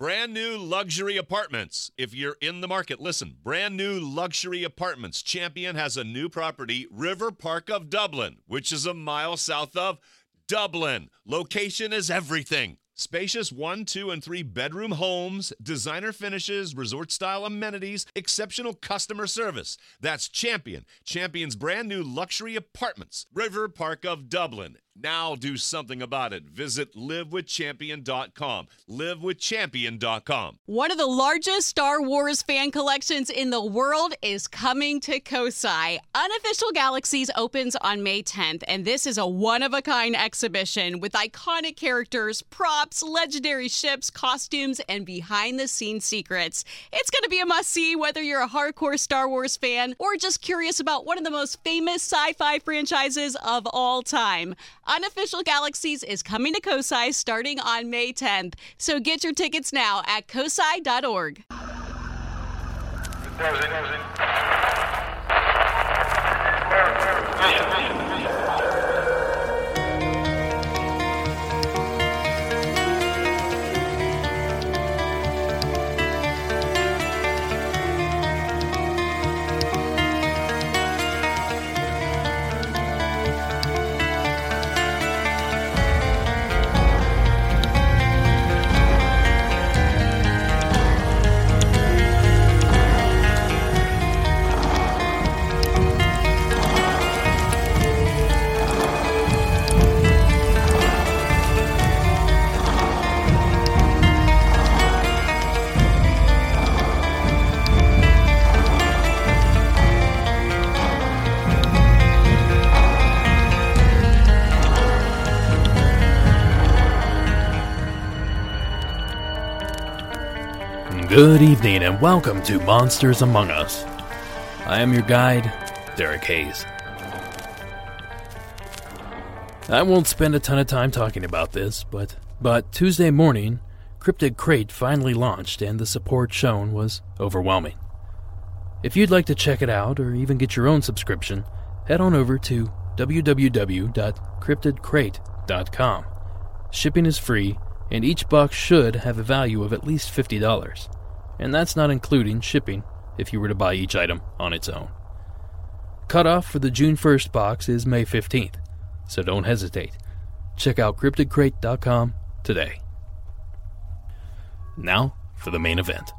Brand new luxury apartments. If you're in the market, listen. Brand new luxury apartments. Champion has a new property, River Park of Dublin, which is a mile south of Dublin. Location is everything. Spacious 1, 2, and 3 bedroom homes, designer finishes, resort-style amenities, exceptional customer service. That's Champion. Champion's brand new luxury apartments, River Park of Dublin. Now do something about it. Visit livewithchampion.com. Livewithchampion.com. One of the largest Star Wars fan collections in the world is coming to Kosai. Unofficial Galaxies opens on May 10th, and this is a one-of-a-kind exhibition with iconic characters, props, legendary ships, costumes, and behind-the-scenes secrets. It's going to be a must-see whether you're a hardcore Star Wars fan or just curious about one of the most famous sci-fi franchises of all time. Unofficial Galaxies is coming to Kosai starting on May 10th. So get your tickets now at kosai.org. Good evening and welcome to Monsters Among Us. I am your guide, Derek Hayes. I won't spend a ton of time talking about this, but Tuesday morning, Cryptid Crate finally launched and the support shown was overwhelming. If you'd like to check it out or even get your own subscription, head on over to www.cryptidcrate.com. Shipping is free, and each box should have a value of at least $50. And that's not including shipping if you were to buy each item on its own. Cutoff for the June 1st box is May 15th, so don't hesitate. Check out CryptidCrate.com today. Now for the main event.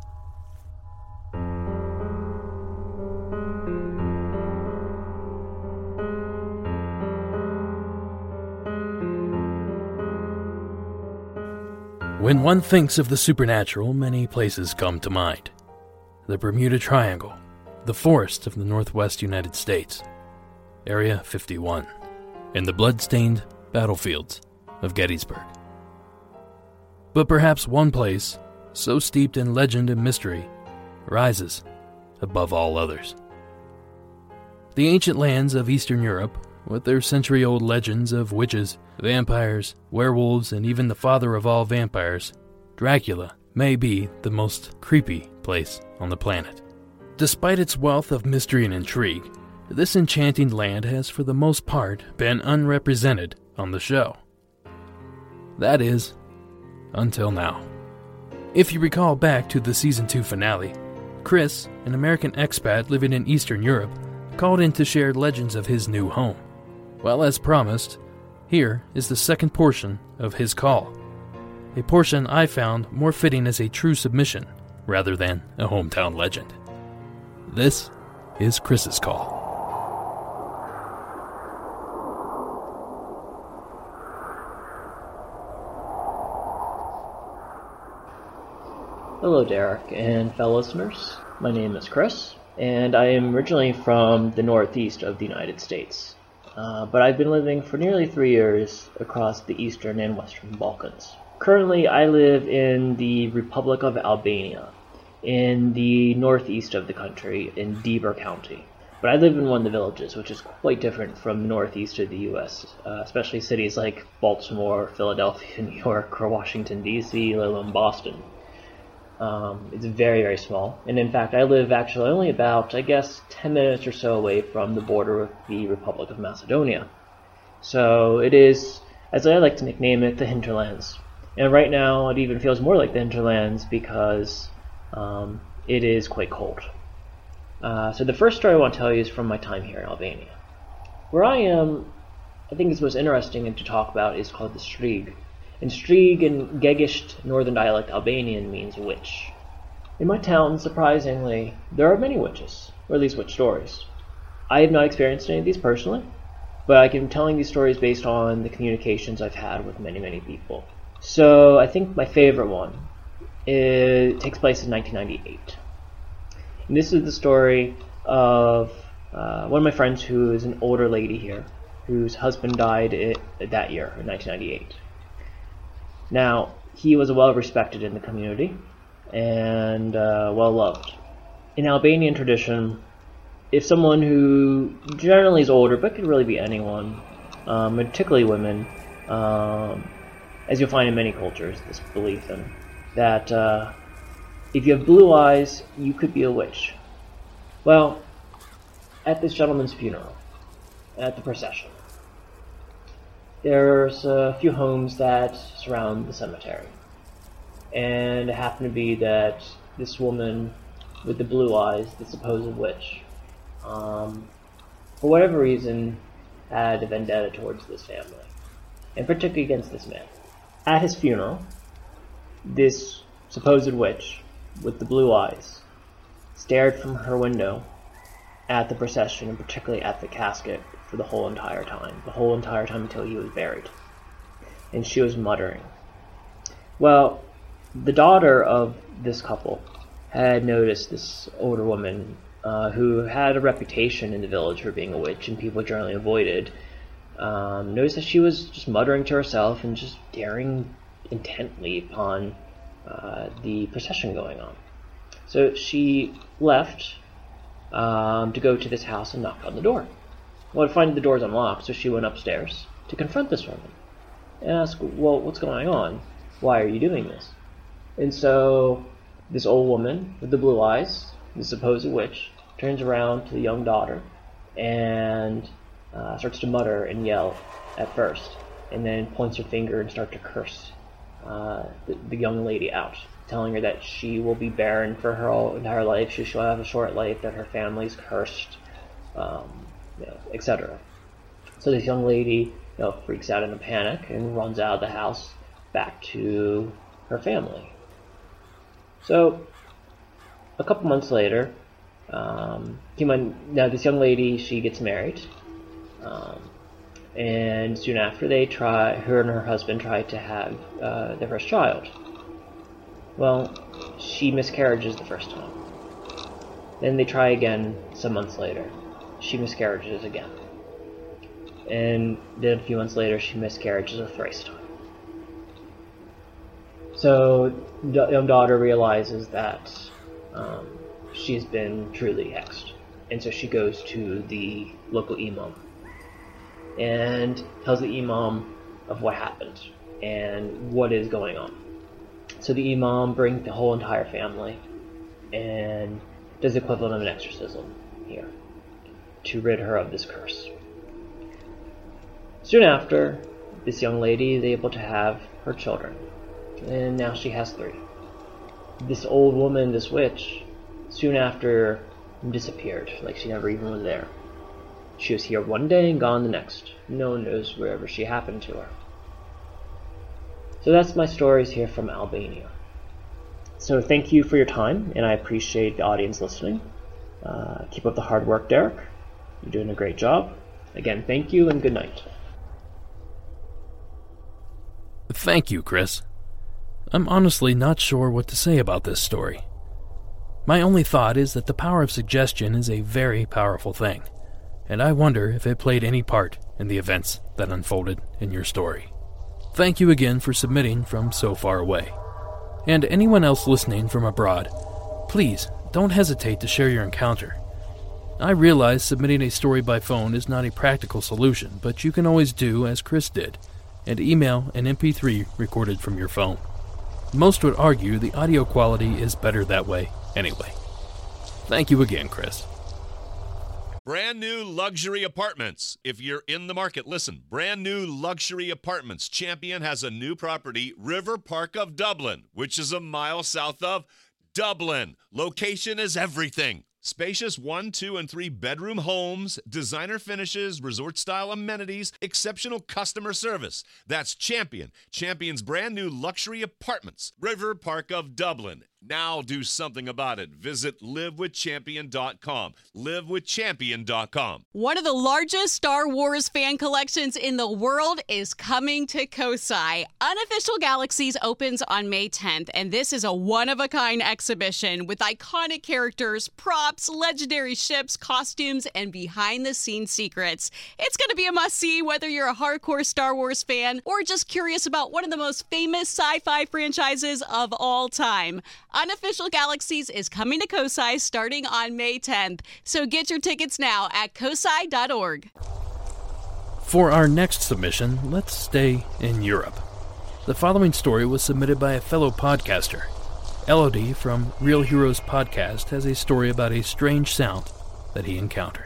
When one thinks of the supernatural, many places come to mind. The Bermuda Triangle, the forests of the northwest United States, Area 51, and the blood-stained battlefields of Gettysburg. But perhaps one place, so steeped in legend and mystery, rises above all others. The ancient lands of Eastern Europe, with their century-old legends of witches, vampires, werewolves, and even the father of all vampires, Dracula, may be the most creepy place on the planet. Despite its wealth of mystery and intrigue, this enchanting land has for the most part been unrepresented on the show. That is, until now. If you recall back to the Season 2 finale, Chris, an American expat living in Eastern Europe, called in to share legends of his new home. Well, as promised, here is the second portion of his call. A portion I found more fitting as a true submission rather than a hometown legend. This is Chris's call. Hello, Derek and fellow listeners. My name is Chris, and I am originally from the northeast of the United States. But I've been living for nearly 3 years across the Eastern and Western Balkans. Currently, I live in the Republic of Albania, in the northeast of the country, in Dibur County. But I live in one of the villages, which is quite different from the northeast of the U.S., especially cities like Baltimore, Philadelphia, New York, or Washington, D.C., let alone Boston. It's very, very small. And in fact, I live actually only about, 10 minutes or so away from the border of the Republic of Macedonia. So it is, as I like to nickname it, the hinterlands. And right now, it even feels more like the hinterlands because it is quite cold. So the first story I want to tell you is from my time here in Albania. Where I am, I think it's most interesting to talk about is called the Strig. And Strig in Gegisht, northern dialect Albanian, means witch. In my town, surprisingly, there are many witches, or at least witch stories. I have not experienced any of these personally, but I can telling these stories based on the communications I've had with many, many people. So I think my favorite one takes place in 1998. And this is the story of one of my friends who is an older lady here, whose husband died that year, in 1998. Now, he was well respected in the community and well loved. In Albanian tradition, if someone who generally is older, but could really be anyone, particularly women, as you'll find in many cultures, this belief in, that if you have blue eyes, you could be a witch. Well, at this gentleman's funeral, at the procession, there's a few homes that surround the cemetery. And it happened to be that this woman with the blue eyes, the supposed witch, for whatever reason, had a vendetta towards this family, and particularly against this man. At his funeral, this supposed witch with the blue eyes stared from her window at the procession, and particularly at the casket, for the whole entire time until he was buried. And she was muttering. Well, the daughter of this couple had noticed this older woman who had a reputation in the village for being a witch, and people generally avoided, noticed that she was just muttering to herself and just staring intently upon the procession going on. So she left to go to this house and knock on the door. Well, to find the door's unlocked, so she went upstairs to confront this woman and ask, well, what's going on? Why are you doing this? And so this old woman with the blue eyes, the supposed witch, turns around to the young daughter and starts to mutter and yell at first, and then points her finger and starts to curse the young lady out, telling her that she will be barren for her whole entire life, she'll have a short life, that her family's cursed, etc. So this young lady freaks out in a panic and runs out of the house back to her family. So a couple months later, now this young lady, she gets married, and soon after her and her husband try to have their first child. Well, she miscarriages the first time. Then they try again some months later. She miscarriages again. And then a few months later, she miscarriages a thrice time. So the young daughter realizes that she's been truly hexed. And so she goes to the local imam and tells the imam of what happened and what is going on. So the imam brings the whole entire family and does the equivalent of an exorcism here to rid her of this curse. Soon after, this young lady is able to have her children, and now she has 3. This old woman, this witch, soon after disappeared, like she never even was there. She was here one day and gone the next. No one knows wherever she happened to her. So that's my stories here from Albania. So thank you for your time, and I appreciate the audience listening. Keep up the hard work, Derek. You're doing a great job. Again, thank you and good night. Thank you, Chris. I'm honestly not sure what to say about this story. My only thought is that the power of suggestion is a very powerful thing, and I wonder if it played any part in the events that unfolded in your story. Thank you again for submitting from so far away. And anyone else listening from abroad, please don't hesitate to share your encounter. I realize submitting a story by phone is not a practical solution, but you can always do as Chris did, and email an MP3 recorded from your phone. Most would argue the audio quality is better that way anyway. Thank you again, Chris. Brand new luxury apartments. If you're in the market, listen. Brand new luxury apartments. Champion has a new property, River Park of Dublin, which is a mile south of Dublin. Location is everything. Spacious 1, 2, and 3 bedroom homes, designer finishes, resort-style amenities, exceptional customer service. That's Champion. Champion's brand new luxury apartments. River Park of Dublin. Now do something about it. Visit livewithchampion.com. livewithchampion.com. One of the largest Star Wars fan collections in the world is coming to Kosai. Unofficial Galaxies opens on May 10th, and this is a one-of-a-kind exhibition with iconic characters, props, legendary ships, costumes, and behind-the-scenes secrets. It's going to be a must-see whether you're a hardcore Star Wars fan or just curious about one of the most famous sci-fi franchises of all time. Unofficial Galaxies is coming to Kosai starting on May 10th, so get your tickets now at kosai.org. For our next submission, let's stay in Europe. The following story was submitted by a fellow podcaster. Elodie from Real Heroes Podcast has a story about a strange sound that he encountered.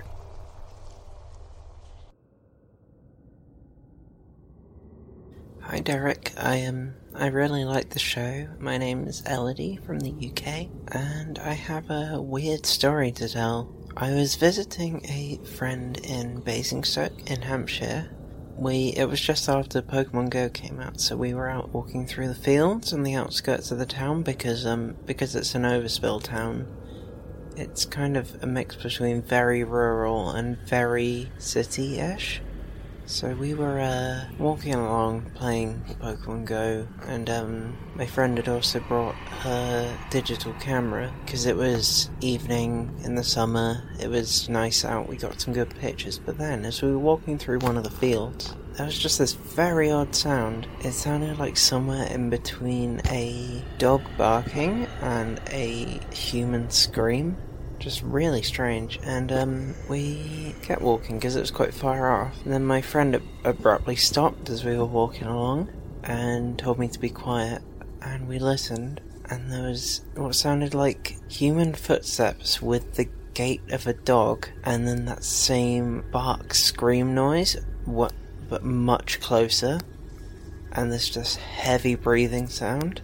Hi Derek, I really like the show. My name is Elodie from the UK, and I have a weird story to tell. I was visiting a friend in Basingstoke in Hampshire. It was just after Pokemon Go came out, so we were out walking through the fields on the outskirts of the town because it's an overspill town. It's kind of a mix between very rural and very city-ish. So we were walking along playing Pokemon Go, and my friend had also brought her digital camera because it was evening in the summer. It was nice out, we got some good pictures, but then as we were walking through one of the fields, there was just this very odd sound. It sounded like somewhere in between a dog barking and a human scream. Just really strange, and we kept walking because it was quite far off, and then my friend abruptly stopped as we were walking along and told me to be quiet, and we listened, and there was what sounded like human footsteps with the gait of a dog, and then that same bark scream noise, but much closer, and this just heavy breathing sound.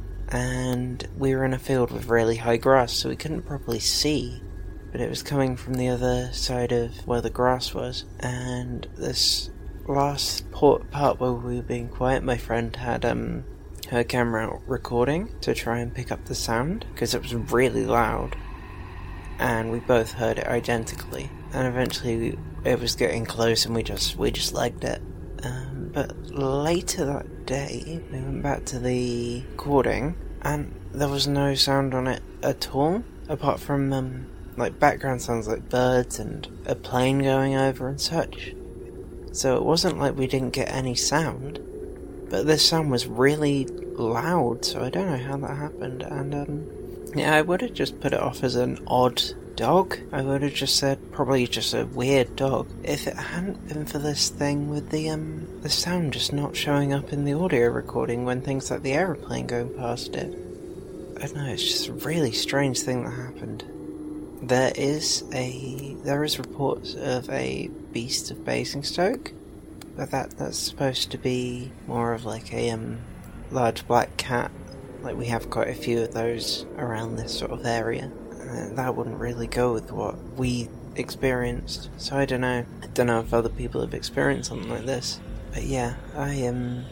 And we were in a field with really high grass, so we couldn't properly see, but it was coming from the other side of where the grass was. And this last part where we were being quiet, my friend had her camera out recording to try and pick up the sound, because it was really loud, and we both heard it identically. And eventually it was getting close, and we just legged it. But later that day, we went back to the recording, and there was no sound on it at all, apart from, background sounds like birds and a plane going over and such. So it wasn't like we didn't get any sound, but this sound was really loud, so I don't know how that happened, and, I would have just put it off as an odd dog. I would have just said probably just a weird dog if it hadn't been for this thing with the sound just not showing up in the audio recording when things like the aeroplane going past it. I don't know, it's just a really strange thing that happened. There is reports of a beast of Basingstoke, but that's supposed to be more of like a large black cat. Like we have quite a few of those around this sort of area. That wouldn't really go with what we experienced, so I don't know if other people have experienced something like this. But yeah, I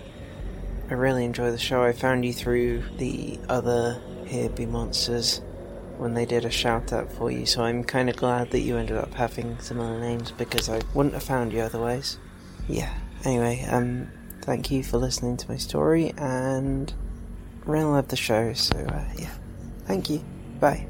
really enjoy the show. I found you through the other Here Be Monsters when they did a shout out for you, so I'm kind of glad that you ended up having similar names because I wouldn't have found you otherwise. Yeah, anyway, thank you for listening to my story, and really love the show, so yeah, thank you, bye.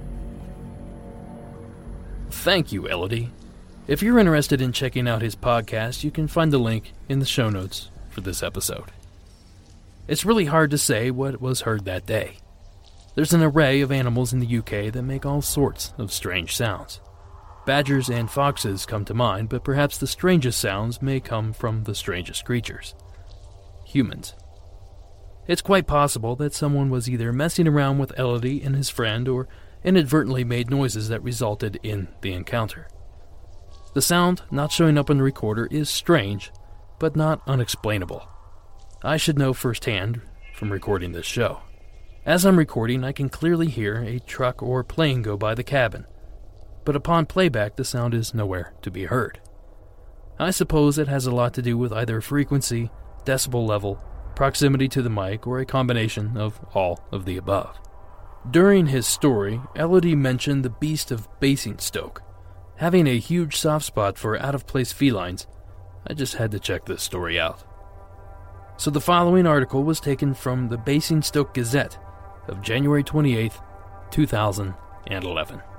Thank you, Elodie. If you're interested in checking out his podcast, you can find the link in the show notes for this episode. It's really hard to say what was heard that day. There's an array of animals in the UK that make all sorts of strange sounds. Badgers and foxes come to mind, but perhaps the strangest sounds may come from the strangest creatures. Humans. It's quite possible that someone was either messing around with Elodie and his friend or inadvertently made noises that resulted in the encounter. The sound not showing up on the recorder is strange, but not unexplainable. I should know firsthand from recording this show. As I'm recording, I can clearly hear a truck or plane go by the cabin, but upon playback the sound is nowhere to be heard. I suppose it has a lot to do with either frequency, decibel level, proximity to the mic, or a combination of all of the above. During his story, Elodie mentioned the beast of Basingstoke. Having a huge soft spot for out-of-place felines, I just had to check this story out. So the following article was taken from the Basingstoke Gazette of January 28, 2011.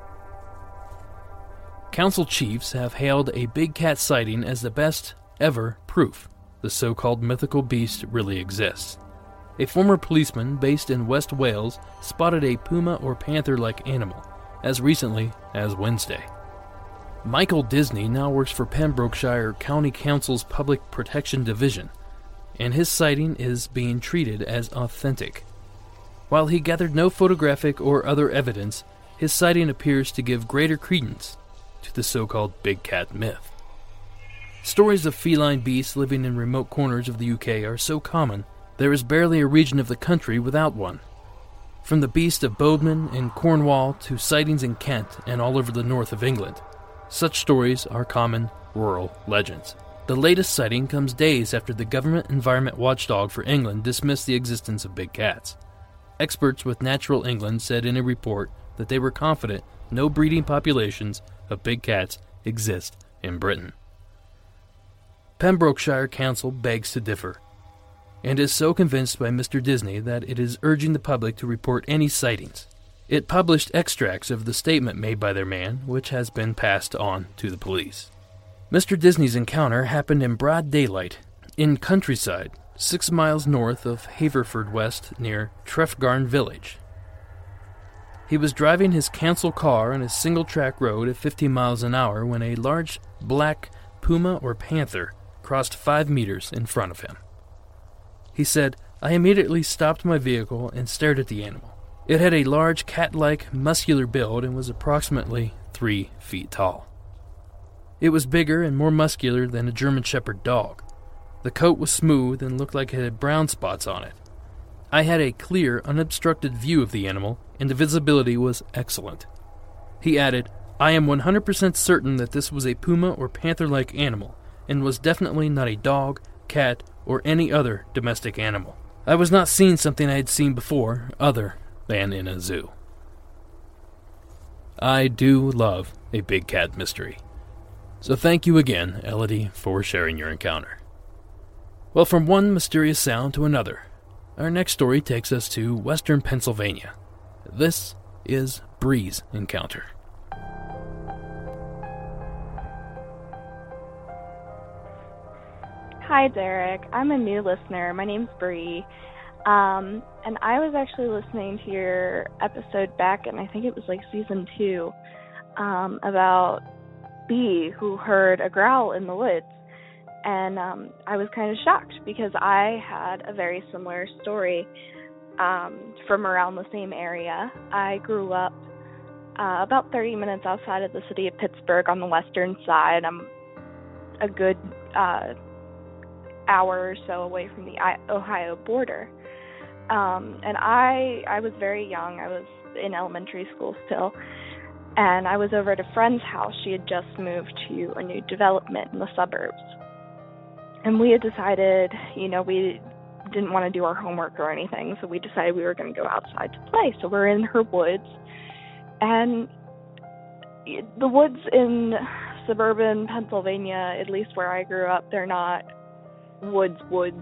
Council chiefs have hailed a big cat sighting as the best ever proof the so-called mythical beast really exists. A former policeman based in West Wales spotted a puma or panther-like animal as recently as Wednesday. Michael Disney now works for Pembrokeshire County Council's Public Protection Division, and his sighting is being treated as authentic. While he gathered no photographic or other evidence, his sighting appears to give greater credence to the so-called big cat myth. Stories of feline beasts living in remote corners of the UK are so common, there is barely a region of the country without one. From the beast of Bodmin in Cornwall to sightings in Kent and all over the north of England, such stories are common rural legends. The latest sighting comes days after the government environment watchdog for England dismissed the existence of big cats. Experts with Natural England said in a report that they were confident no breeding populations of big cats exist in Britain. Pembrokeshire Council begs to differ, and is so convinced by Mr. Disney that it is urging the public to report any sightings. It published extracts of the statement made by their man, which has been passed on to the police. Mr. Disney's encounter happened in broad daylight, in countryside, 6 miles north of Haverfordwest near Trefgarn Village. He was driving his council car on a single-track road at 50 miles an hour when a large black puma or panther crossed 5 meters in front of him. He said, "I immediately stopped my vehicle and stared at the animal. It had a large cat-like muscular build and was approximately 3 feet tall. It was bigger and more muscular than a German Shepherd dog. The coat was smooth and looked like it had brown spots on it. I had a clear, unobstructed view of the animal, and the visibility was excellent." He added, "I am 100% certain that this was a puma or panther-like animal, and was definitely not a dog, cat, or any other domestic animal. I was not seeing something I had seen before, other than in a zoo." I do love a big cat mystery. So thank you again, Elodie, for sharing your encounter. Well, from one mysterious sound to another, our next story takes us to western Pennsylvania. This is Bree's encounter. Hi, Derek. I'm a new listener. My name's Bree. And I was actually listening to your episode back in, I think it was like season 2, about Bee, who heard a growl in the woods. And I was kind of shocked because I had a very similar story from around the same area. I grew up about 30 minutes outside of the city of Pittsburgh on the western side. I'm a good hour or so away from the Ohio border. And I was very young. I was in elementary school still. And I was over at a friend's house. She had just moved to a new development in the suburbs. And we had decided, we didn't want to do our homework or anything, so we decided we were going to go outside to play. So we're in her woods. And the woods in suburban Pennsylvania, at least where I grew up, they're not woods.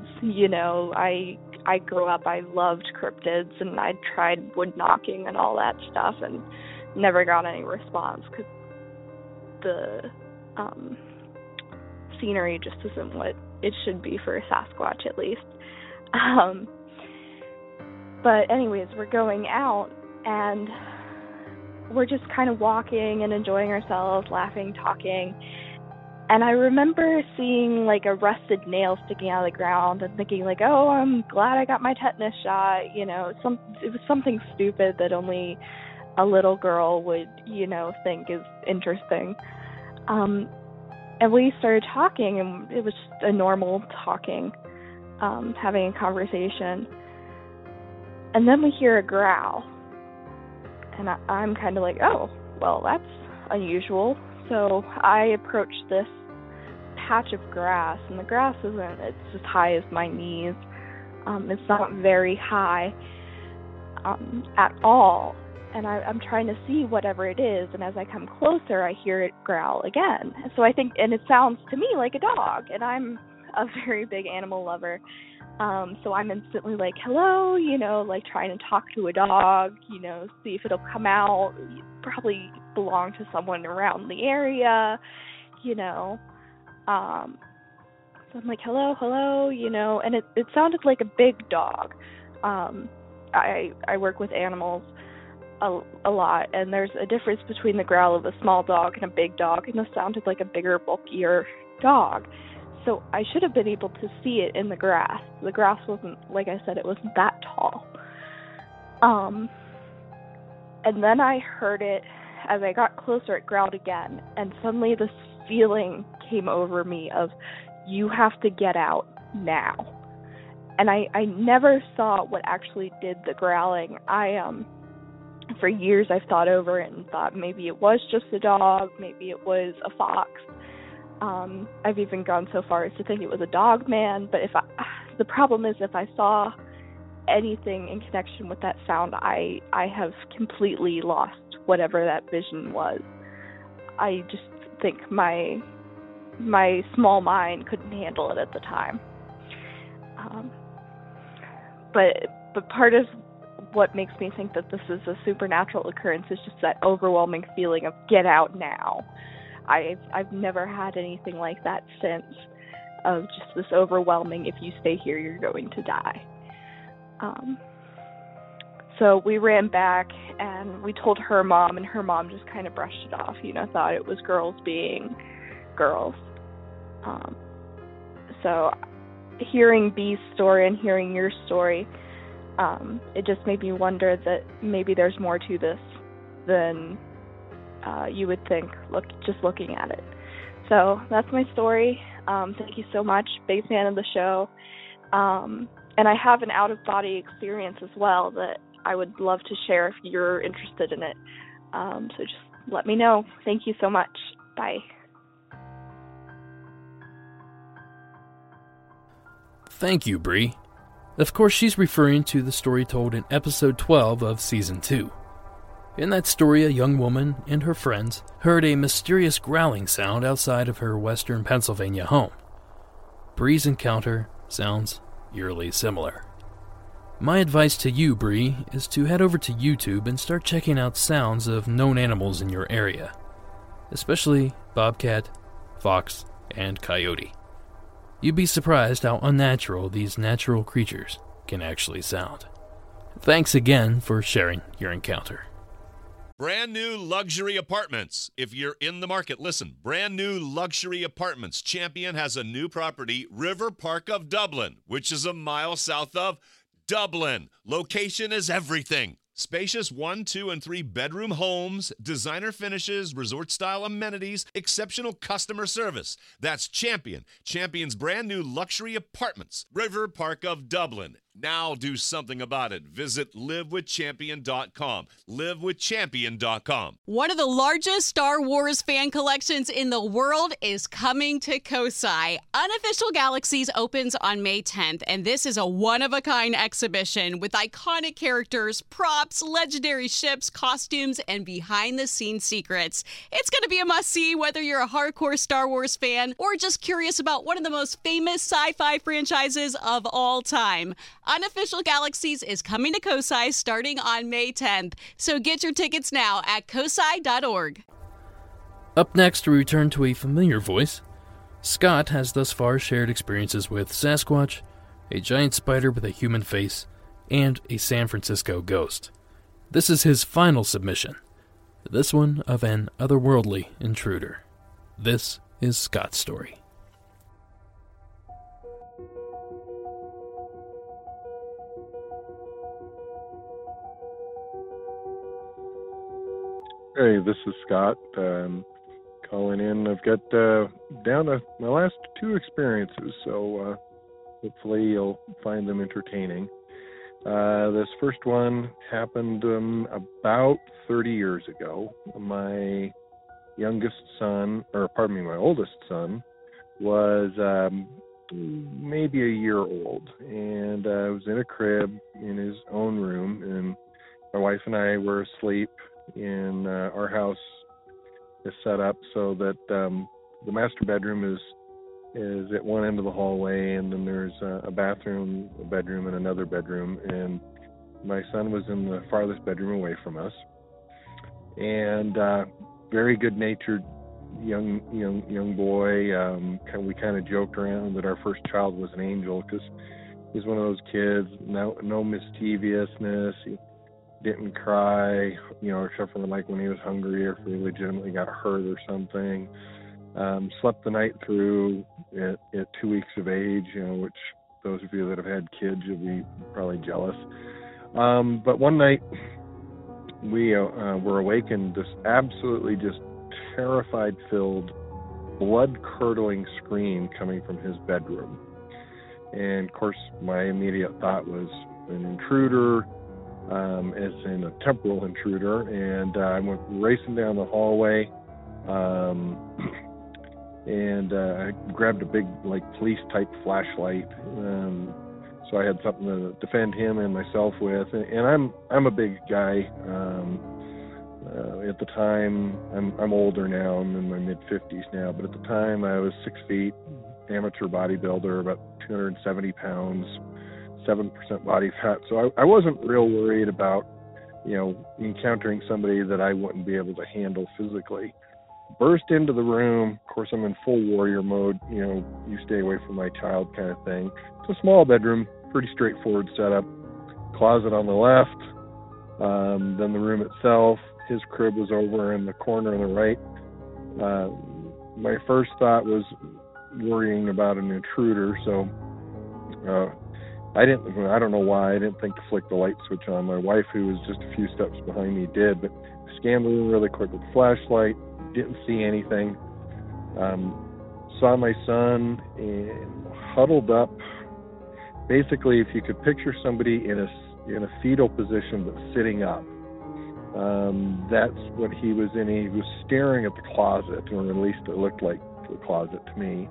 I grew up, I loved cryptids, and I tried wood knocking and all that stuff, and never got any response because the scenery just isn't what it should be for a Sasquatch, at least. But anyways, we're going out, and we're just kind of walking and enjoying ourselves, laughing, talking. And I remember seeing like a rusted nail sticking out of the ground and thinking like, oh, I'm glad I got my tetanus shot. It was something stupid that only a little girl would, think is interesting. And we started talking, and it was just a normal talking, having a conversation. And then we hear a growl. And I'm kind of like, oh, well, that's unusual. So I approach this patch of grass, and the grass it's as high as my knees. It's not very high at all. And I'm trying to see whatever it is, and as I come closer, I hear it growl again. So I think, and it sounds to me like a dog, and I'm a very big animal lover. So I'm instantly like, hello, like trying to talk to a dog, see if it'll come out, probably belong to someone around the area, So I'm like, hello, and it sounded like a big dog. I work with animals a lot, and there's a difference between the growl of a small dog and a big dog, and this sounded like a bigger, bulkier dog. So I should have been able to see it in the grass. The grass wasn't, like I said, it wasn't that tall. And then I heard it, as I got closer, it growled again, and suddenly this feeling came over me of, you have to get out now. And I never saw what actually did the growling. For years I've thought over it and thought maybe it was just a dog, maybe it was a fox. I've even gone so far as to think it was a dog man, but the problem is if I saw anything in connection with that sound, I have completely lost whatever that vision was. I just think my small mind couldn't handle it at the time. But part of what makes me think that this is a supernatural occurrence is just that overwhelming feeling of get out now. I've never had anything like that since, of just this overwhelming, if you stay here, you're going to die. So we ran back and we told her mom, and her mom just kind of brushed it off, thought it was girls being girls. So hearing B's story and hearing your story, it just made me wonder that maybe there's more to this than you would think, just looking at it. So that's my story. Thank you so much. Big fan of the show. And I have an out-of-body experience as well that I would love to share if you're interested in it. So just let me know. Thank you so much. Bye. Thank you, Bree. Of course, she's referring to the story told in episode 12 of season 2. In that story, a young woman and her friends heard a mysterious growling sound outside of her western Pennsylvania home. Bree's encounter sounds eerily similar. My advice to you, Bree, is to head over to YouTube and start checking out sounds of known animals in your area, especially bobcat, fox, and coyote. You'd be surprised how unnatural these natural creatures can actually sound. Thanks again for sharing your encounter. Brand new luxury apartments. If you're in the market, listen. Brand new luxury apartments. Champion has a new property, River Park of Dublin, which is a mile south of Dublin. Location is everything. Spacious 1, 2, and 3 bedroom homes, designer finishes, resort-style amenities, exceptional customer service. That's Champion. Champion's brand new luxury apartments, River Park of Dublin. Now do something about it. Visit livewithchampion.com. Livewithchampion.com. One of the largest Star Wars fan collections in the world is coming to Kosai. Unofficial Galaxies opens on May 10th, and this is a one-of-a-kind exhibition with iconic characters, props, legendary ships, costumes, and behind-the-scenes secrets. It's going to be a must-see whether you're a hardcore Star Wars fan or just curious about one of the most famous sci-fi franchises of all time. Unofficial Galaxies is coming to Kosai starting on May 10th, so get your tickets now at kosai.org. Up next, we return to a familiar voice. Scott has thus far shared experiences with Sasquatch, a giant spider with a human face, and a San Francisco ghost. This is his final submission, this one of an otherworldly intruder. This is Scott's story. Hey, this is Scott. calling in. I've got down to my last 2 experiences, so hopefully you'll find them entertaining. This first one happened about 30 years ago. My oldest son was maybe a year old, and I was in a crib in his own room, and my wife and I were asleep in our house is set up so that the master bedroom is at one end of the hallway, and then there's a bathroom, a bedroom, and another bedroom, and my son was in the farthest bedroom away from us, and very good-natured young boy. We kind of joked around that our first child was an angel, because he's one of those kids, no mischievousness. He didn't cry, except for like when he was hungry or if he legitimately got hurt or something. Slept the night through at 2 weeks of age, which those of you that have had kids, you'll be probably jealous. But one night we were awakened, this absolutely just terrified-filled, blood-curdling scream coming from his bedroom. And of course, my immediate thought was an intruder, as in a temporal intruder, and I went racing down the hallway, and I grabbed a big, police-type flashlight, so I had something to defend him and myself with. And I'm a big guy. At the time, I'm older now. I'm in my mid-50s now, but at the time I was 6 feet, amateur bodybuilder, about 270 pounds, 7% body fat. So I wasn't real worried about, encountering somebody that I wouldn't be able to handle physically. Burst into the room. Of course, I'm in full warrior mode, you stay away from my child kind of thing. It's a small bedroom, pretty straightforward setup. Closet on the left, then the room itself. His crib was over in the corner on the right. My first thought was worrying about an intruder, so I don't know why, I didn't think to flick the light switch on. My wife, who was just a few steps behind me, did, but I scanned the room really quick with a flashlight, didn't see anything. Saw my son huddled up. Basically, if you could picture somebody in a fetal position but sitting up, that's what he was in. He was staring at the closet, or at least it looked like the closet to me.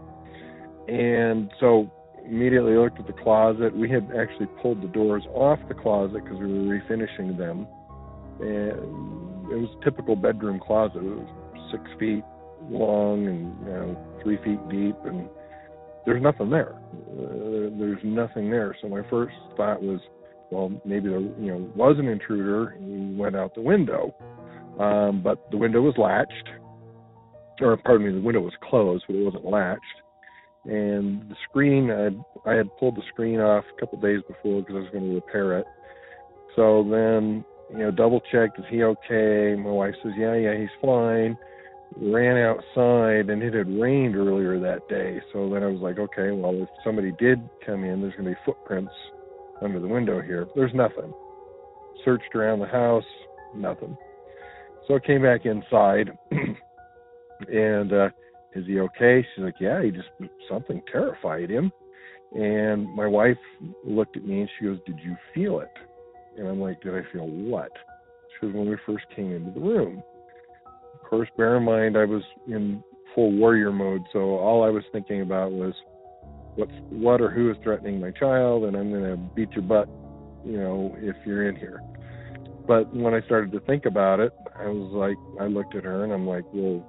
And so immediately looked at the closet. We had actually pulled the doors off the closet because we were refinishing them. And it was a typical bedroom closet. It was 6 feet long and 3 feet deep, and there's nothing there. There's nothing there. So my first thought was, well, maybe there was an intruder. He went out the window, but the window was latched, or pardon me, the window was closed, but it wasn't latched. And the screen, I had pulled the screen off a couple days before because I was going to repair it. So then, double checked, is he okay? My wife says, yeah, he's fine. Ran outside, and it had rained earlier that day. So then I was like, okay, well, if somebody did come in, there's going to be footprints under the window here. There's nothing. Searched around the house, nothing. So I came back inside, and is he okay? She's like, yeah, something terrified him. And my wife looked at me and she goes, did you feel it? And I'm like, did I feel what? She goes, when we first came into the room. Of course, bear in mind, I was in full warrior mode, so all I was thinking about was what or who is threatening my child, and I'm going to beat your butt, if you're in here. But when I started to think about it, I looked at her and I'm like, well,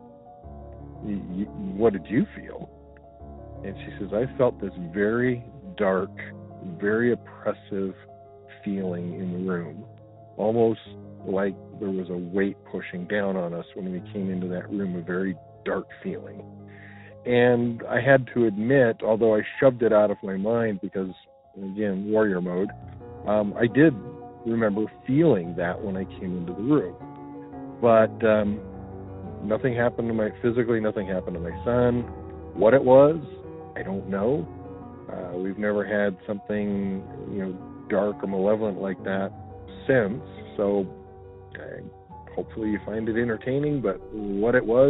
what did you feel? And she says, I felt this very dark, very oppressive feeling in the room, almost like there was a weight pushing down on us when we came into that room, a very dark feeling. And I had to admit, although I shoved it out of my mind because, again, warrior mode, I did remember feeling that when I came into the room. But nothing happened to nothing happened to my son. What it was, I don't know. We've never had something, dark or malevolent like that since. So hopefully you find it entertaining, but what it was,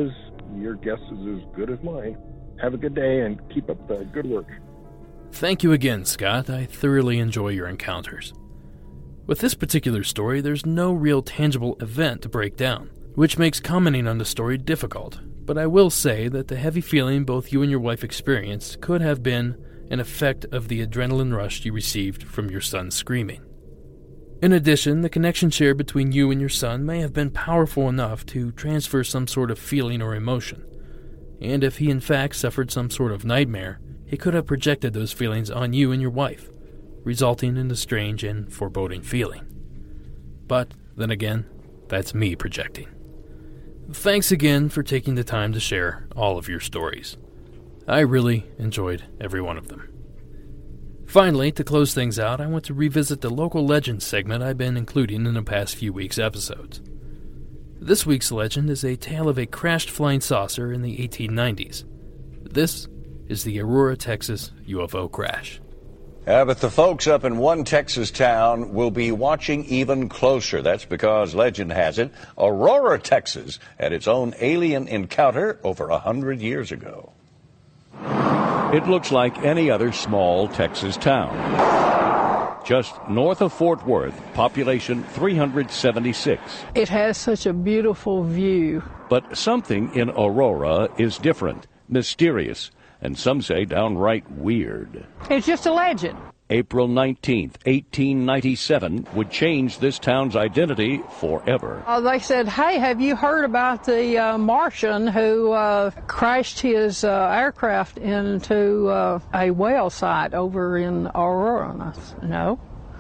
your guess is as good as mine. Have a good day and keep up the good work. Thank you again, Scott. I thoroughly enjoy your encounters. With this particular story, there's no real tangible event to break down, which makes commenting on the story difficult. But I will say that the heavy feeling both you and your wife experienced could have been an effect of the adrenaline rush you received from your son's screaming. In addition, the connection shared between you and your son may have been powerful enough to transfer some sort of feeling or emotion. And if he in fact suffered some sort of nightmare, he could have projected those feelings on you and your wife, resulting in a strange and foreboding feeling. But then again, that's me projecting. Thanks again for taking the time to share all of your stories. I really enjoyed every one of them. Finally, to close things out, I want to revisit the local legends segment I've been including in the past few weeks' episodes. This week's legend is a tale of a crashed flying saucer in the 1890s. This is the Aurora, Texas UFO crash. But the folks up in one Texas town will be watching even closer. That's because legend has it, Aurora, Texas had its own alien encounter over 100 years ago. It looks like any other small Texas town. Just north of Fort Worth, population 376. It has such a beautiful view. But something in Aurora is different, mysterious, and some say downright weird. It's just a legend. April 19th, 1897 would change this town's identity forever. They said, hey, have you heard about the Martian who crashed his aircraft into a whale site over in Aurora? And I said, no.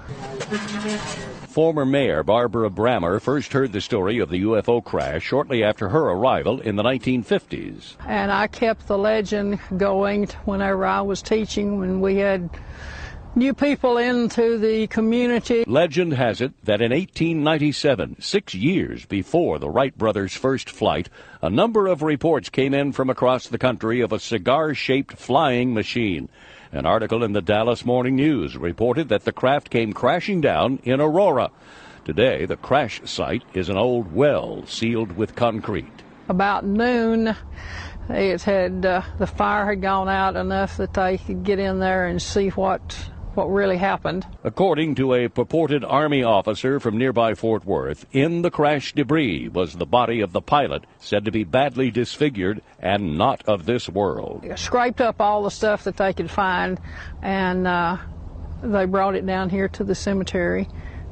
Former Mayor Barbara Brammer first heard the story of the UFO crash shortly after her arrival in the 1950s. And I kept the legend going whenever I was teaching, when we had new people into the community. Legend has it that in 1897, 6 years before the Wright brothers' first flight, a number of reports came in from across the country of a cigar-shaped flying machine. An article in the Dallas Morning News reported that the craft came crashing down in Aurora. Today, the crash site is an old well sealed with concrete. About noon, it had the fire had gone out enough that they could get in there and see what really happened. According to a purported Army officer from nearby Fort Worth, in the crash debris was the body of the pilot, said to be badly disfigured and not of this world. Scraped up all the stuff that they could find, and they brought it down here to the cemetery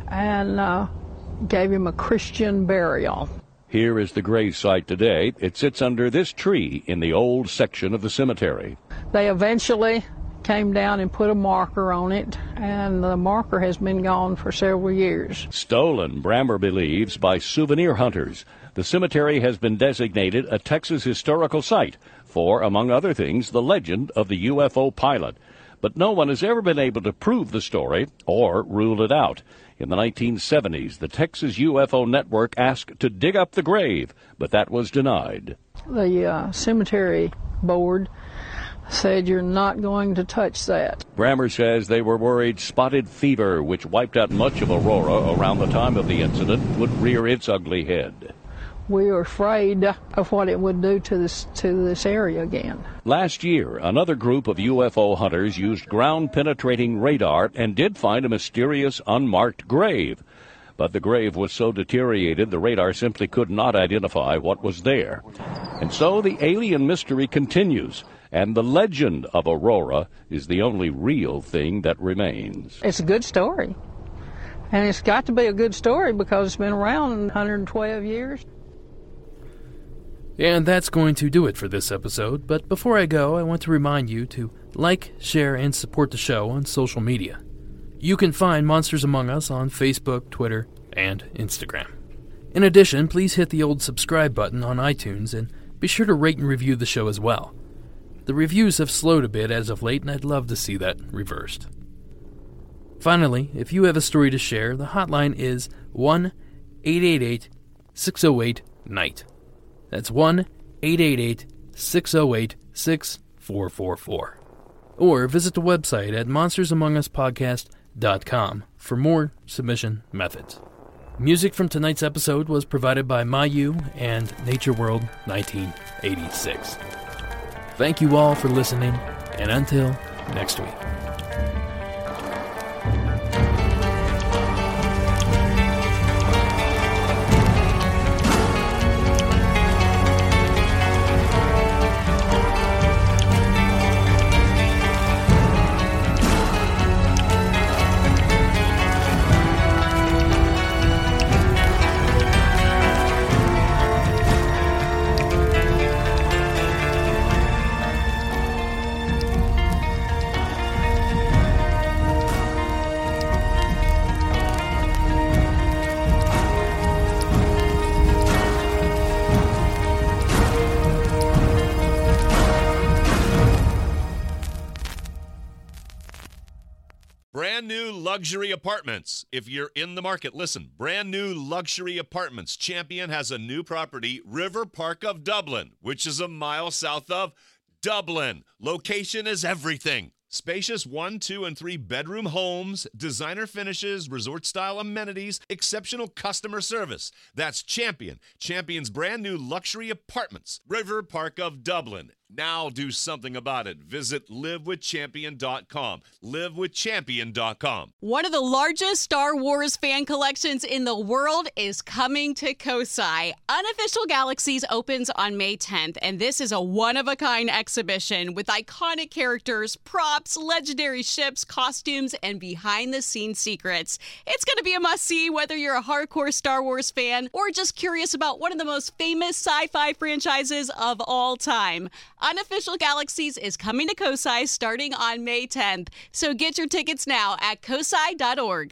and gave him a Christian burial. Here is the grave site today. It sits under this tree in the old section of the cemetery. They eventually came down and put a marker on it, and the marker has been gone for several years. Stolen, Brammer believes, by souvenir hunters. The cemetery has been designated a Texas historical site for, among other things, the legend of the UFO pilot. But no one has ever been able to prove the story or rule it out. In the 1970s, the Texas UFO Network asked to dig up the grave, but that was denied. The cemetery board said, you're not going to touch that. Brammer says they were worried spotted fever, which wiped out much of Aurora around the time of the incident, would rear its ugly head. We were afraid of what it would do to this area again. Last year, another group of UFO hunters used ground-penetrating radar and did find a mysterious unmarked grave. But the grave was so deteriorated the radar simply could not identify what was there. And so the alien mystery continues, and the legend of Aurora is the only real thing that remains. It's a good story. And it's got to be a good story because it's been around 112 years. And that's going to do it for this episode, but before I go, I want to remind you to like, share, and support the show on social media. You can find Monsters Among Us on Facebook, Twitter, and Instagram. In addition, please hit the old subscribe button on iTunes and be sure to rate and review the show as well. The reviews have slowed a bit as of late, and I'd love to see that reversed. Finally, if you have a story to share, the hotline is 1-888-608-NIGHT. That's 1-888-608-6444. Or visit the website at monstersamonguspodcast.com for more submission methods. Music from tonight's episode was provided by Mayu and Nature World 1986. Thank you all for listening, and until next week. Brand new luxury apartments. If you're in the market, listen. Brand new luxury apartments. Champion has a new property, River Park of Dublin, which is a mile south of Dublin. Location is everything. Spacious 1, 2, and 3 bedroom homes, designer finishes, resort-style amenities, exceptional customer service. That's Champion. Champion's brand new luxury apartments, River Park of Dublin. Now do something about it. Visit livewithchampion.com. Livewithchampion.com. One of the largest Star Wars fan collections in the world is coming to Kosai. Unofficial Galaxies opens on May 10th, and this is a one-of-a-kind exhibition with iconic characters, props, legendary ships, costumes, and behind-the-scenes secrets. It's going to be a must-see whether you're a hardcore Star Wars fan or just curious about one of the most famous sci-fi franchises of all time. Unofficial Galaxies is coming to Kosai starting on May 10th, so get your tickets now at kosai.org.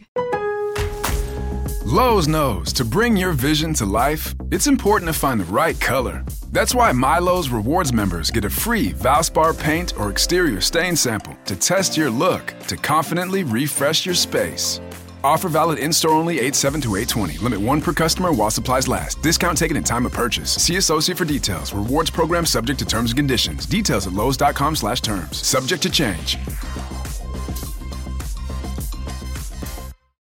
Lowe's knows to bring your vision to life, it's important to find the right color. That's why MyLowe's Rewards members get a free Valspar paint or exterior stain sample to test your look to confidently refresh your space. Offer valid in-store only 8/7 to 8/20. Limit 1 per customer while supplies last. Discount taken in time of purchase. See associate for details. Rewards program subject to terms and conditions. Details at Lowe's.com/terms. Subject to change.